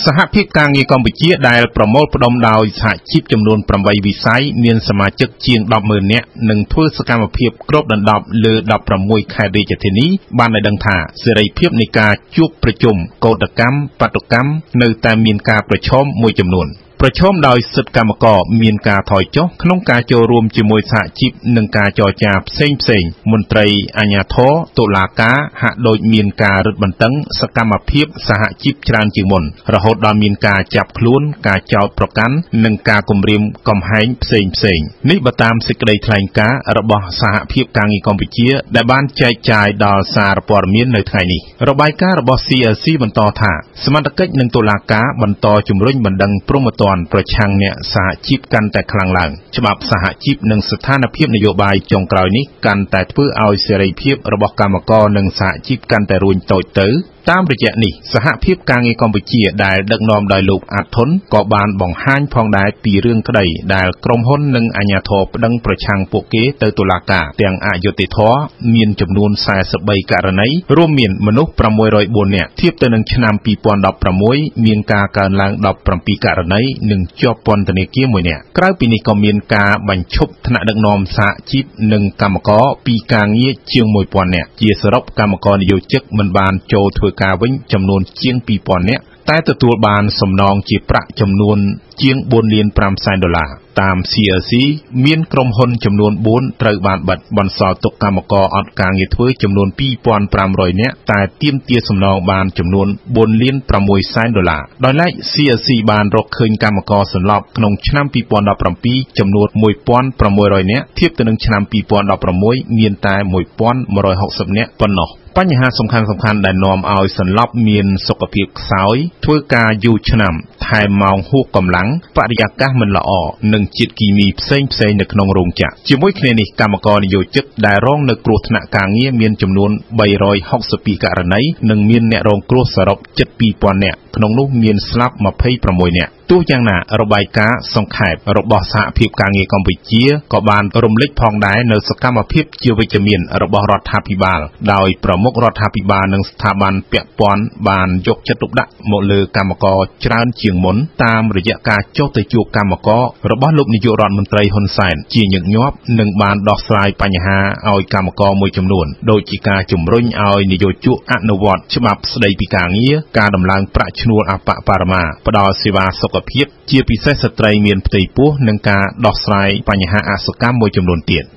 សហភាពការងារកម្ពុជាដែលប្រមូលផ្ដុំដោយសហជីពចំនួន8វិស័យមានសមាជិកជាង 10,000 នាក់និងធ្វើសកម្មភាពគ្របដណ្ដប់លើ 16 ខេត្តរាជធានីបានឲ្យដឹងថាសេរីភាពនៃការជួបប្រជុំកោតកម្មបាតុកម្មនៅតែមានការប្រឈមមួយចំនួនប្រឈមដោយសិទ្ធិកម្មករមានការថយចុះក្នុងការចូលរួមជាមួយសហជីពនិងការចរចាផ្សេងមន្ត្រីអាជ្ញាធរតុលាការហាក់ដូចមានការរឹតបន្តឹងសកម្មភាពសហជីពច្រើនជាងមុនរហូតដល់មានការចាប់ខ្លួនការចោទប្រកាន់និងការគំរាមកំហែងផ្សេងនេះបើតាមសេចក្តីថ្លែងការណ៍របស់សហភាពការងារកម្ពុជាដែលបានចែកចាយដល់សារព័ត៌មាននៅថ្ងៃនេះរបាយការណ៍របស់ CLC បន្តថាសមត្ថកិច្ចនិងតុលាការបន្តជំរុញបណ្ដឹងព្រហ្មទណ្ឌប្រឆាំងអ្នកសហជីពកាន់តែខ្លាំងឡើងច្បាប់សហជីពនិងស្ថានភាពនយោបាយចុងក្រោយនេះកាន់តែធ្វើឲ្យសេរីភាពរបស់កម្មករនិងសហជីពកាន់តែរួញតូចទៅតាមរយៈនេះសហភាពការងារកម្ពុជាដែលដឹកនាំដោយលោកអាត់ធុនក៏បានបង្ហាញផងដែរពីរឿងក្តីដែលក្រុមហ៊ុននិងអាជ្ញាធរប្តឹងប្រឆាំងពួកគេទៅតុលាការទាំងអយុត្តិធម៌មានចំនួន43ករណីរួមមានមនុស្ស604នាក់ធៀបទៅនឹងឆ្នាំ2016មានការកើនឡើង17ករណីនិងជាប់ពន្ធនាគារ1នាក់ក្រៅពីនេះក៏មានការបញ្ឈប់ថ្នាក់ដឹកនាំសហជីពនិងកម្មករពីការងារជាង 1000 នាក់ជាសរុបកម្មករនិយោជិកមិនបានចូលធ្វើការវិញចំនួនជាង 2000 នាក់តែទទួលបានសំណងជាប្រាក់ចំនួនជាង 4 លាន 5 សែនដុល្លារតាម CLC មានក្រុមហ៊ុនចំនួន 4 ត្រូវបានបិទបន្សល់ទុកកម្មករអត់ការងារធ្វើចំនួន 2,500 នាក់តែទាមទារសំណងបានចំនួន 4 លាន 6 សែនដុល្លារដោយឡែក CLC បានរកឃើញកម្មករសន្លប់ក្នុងឆ្នាំ 2017 ចំនួន 1,600 នាក់ធៀបទៅនឹងឆ្នាំ 2016 មានតែ 1,160 នាក់ប៉ុណ្ណោះបញ្ហាសំខាន់ៗដែលនាំឲ្យសន្លប់មានសុខភាពខ្សោយធ្វើការយូរឆ្នាំថែមម៉ោងហួសកម្លាំងបរិយាកាសមិនល្អនិងជាតិគីមីផ្សេងនៅក្នុងរោងចក្រជាមួយគ្នានេះកម្មករនិយោជិតដែលរងនៅគ្រោះថ្នាក់ការងារមានចំនួន362ករណីនិងមានអ្នករងគ្រោះសរុបជិត 2,000 នាក់ក្នុងនោះមានស្លាប់26នាក់ទោះយ៉ាងណារបាយការណ៍សង្ខេបរបស់សហភាពការងារកម្ពុជាក៏បានរំលេចផងដែរនៅសកម្មភាពជាវិជ្ជមានរបស់រដ្ឋាភិបាលដោយប្រមុខរដ្ឋាភិបាលនិងស្ថាប័នពាក់ព័ន្ធបានយកចិត្តទុកដាក់មកលើកម្មករច្រើនជាងមុនតាមរយៈការចុះទៅជួបកម្មកររបស់លោកនាយករដ្ឋមន្ត្រីហ៊ុនសែនជាញឹកញាប់និងបានដោះស្រាយបញ្ហាឲ្យកម្មករមួយចំនួនដូចជាការជំរុញឲ្យនយោជកអនុវត្តច្បាប់ស្តីពីការងារការដំឡើងប្រាក់ឈ្នួលអបបរមាផ្ដល់សេវាសុខភាពជាពិសេសស្ត្រីមានផ្ទៃពោះនិងការដោះស្រាយបញ្ហាអសកម្មមួយចំនួនទៀត